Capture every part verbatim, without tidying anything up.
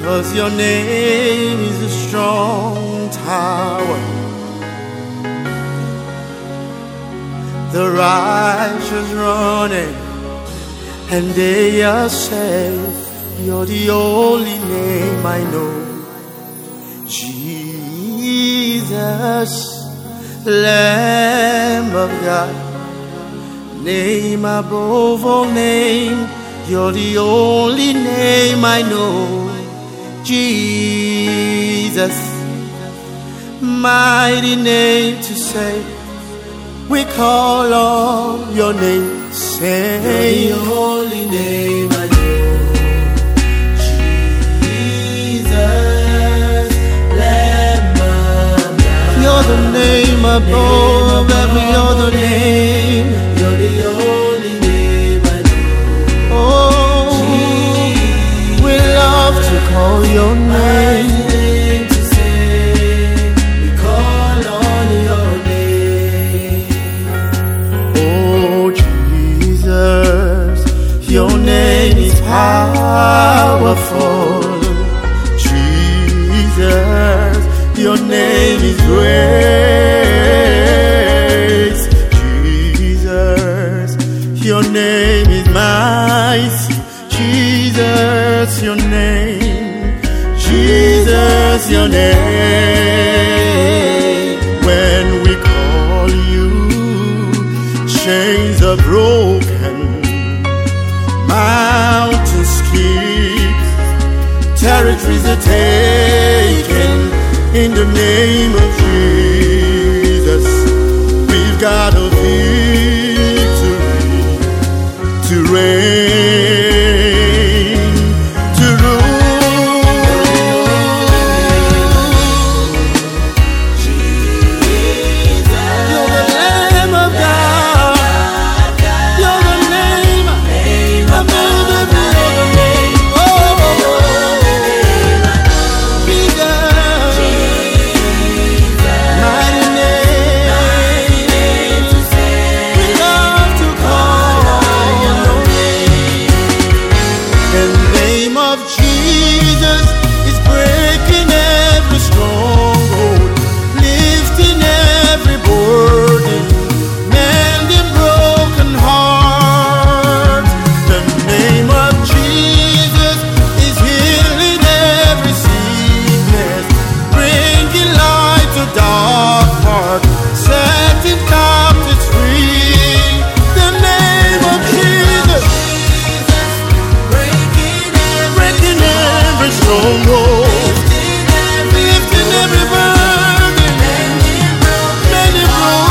'cause your name is a strong tower. The righteous running and they are safe. You're the only name I know. Jesus, Lamb of God, name above all name. You're the only name I know. Jesus, mighty name to save. We call on your name. Say, you're the only name I know. Jesus, Lamb of God. You're the name above every other name. You're the only name I know. Oh, Jesus, we love to call your name. Your name is powerful, Jesus. Your name is grace, Jesus. Your name is mighty, Jesus. Your name, Jesus. Your name. When we call you, chains are broken. Mountains skip, territories are taken. In the name of Jesus, we've got a victory to reign, to rule. Jesus, you're the Lamb of God. You're the name above every other name. Oh, Jesus, mighty name to save. We love to call your name. The name of Jesus is breaking every stronghold, lifting every burden, mending broken hearts. The name of Jesus is healing every sickness, bringing light to dark hearts, setting captives free. The name of Jesus, breaking every stronghold, lifting every burden, mending broken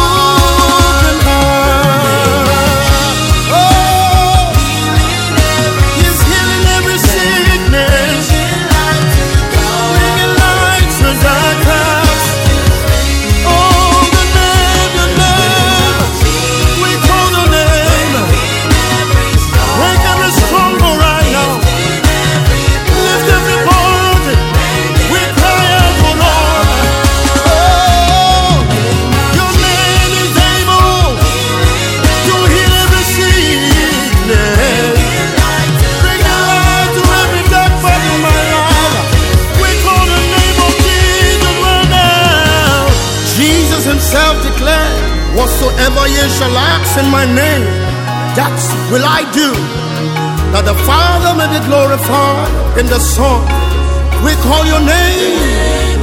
hearts. Oh, He's healing every sickness, bringing light to dark house. Oh, the name, the name, we call the name. Break every stronghold right now. Lift every burden. We cry out for Lord. Oh, your name is able to heal every sickness. Bring the light to every dark part of my life. We call the name of Jesus right now. Jesus himself declared, whatsoever ye shall ask in my name, that will I do, that the Father may be glorified in the Son. We call your name.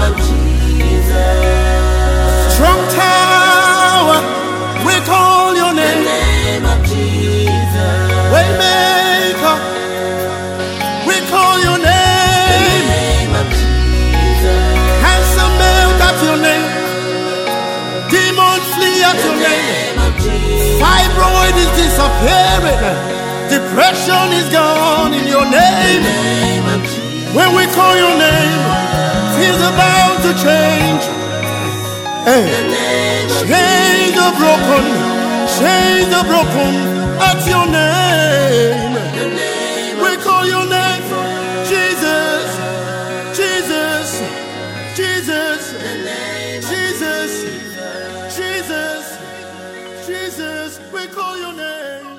Strong tower, we call your name. Waymaker, we call your name. Handsome melt at your name. Demons flee at your name. Fibroid is disappearing. Depression is gone in your name. When we call your name, things are about to change. Hey. Chains are broken. Chains are broken at your name. We call your name. Jesus. Jesus. Jesus. Jesus. Jesus. Jesus. We call your name.